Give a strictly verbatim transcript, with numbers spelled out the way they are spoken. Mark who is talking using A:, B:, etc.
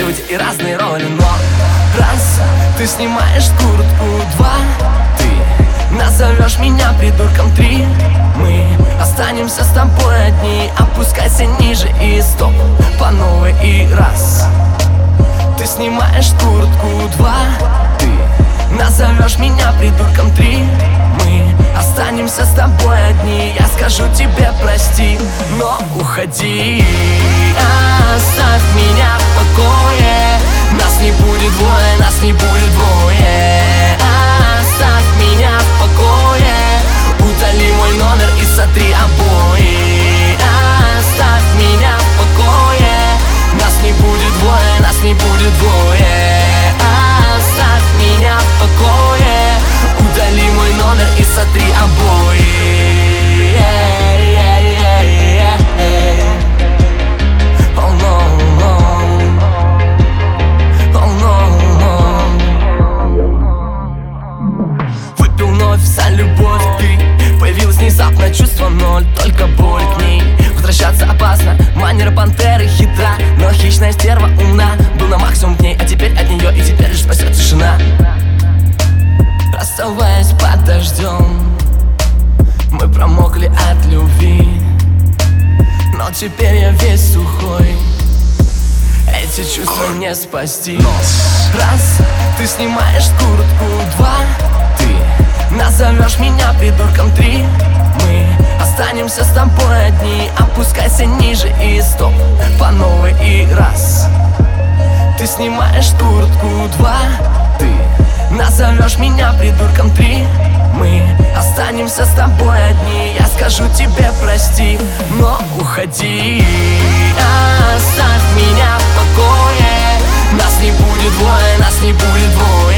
A: люди и разные роли. Но раз ты снимаешь куртку, два ты назовешь меня придурком, три мы останемся с тобой одни. Опускайся ниже и стоп по новой. И раз ты снимаешь куртку, два ты назовешь меня придурком, три мы останемся с тобой одни. Я скажу тебе прости, но уходи. Оставь меня в покое. Нас не будет двое, нас не будет двое. Оставь меня в покое. Удали мой номер и сотри обои. Оставь меня в покое. Нас не будет двое, нас не будет двое. Оставь меня в покое. Удали мой номер и сотри обои. Oh no, no. Oh no, no. Выпил вновь за любовь, ты появилась внезапно, чувство ноль, только боль к ней. Возвращаться опасно, манера пантеры хитра, но хищная стерва умна. Был на максимум к ней, а теперь от нее и теперь лишь спасет тишина. Расставаясь под дождем, мы промокли от любви, но теперь я весь сухой. Эти чувства не спасти. Раз ты снимаешь куртку, два ты назовешь меня придурком, три мы останемся с тобой одни. Опускайся ниже и стоп по новой. И раз ты снимаешь куртку, два ты назовешь меня придурком, три мы останемся с тобой одни. Я скажу тебе прости, но уходи. Оставь меня в покое. Нас не будет двое, нас не будет двое.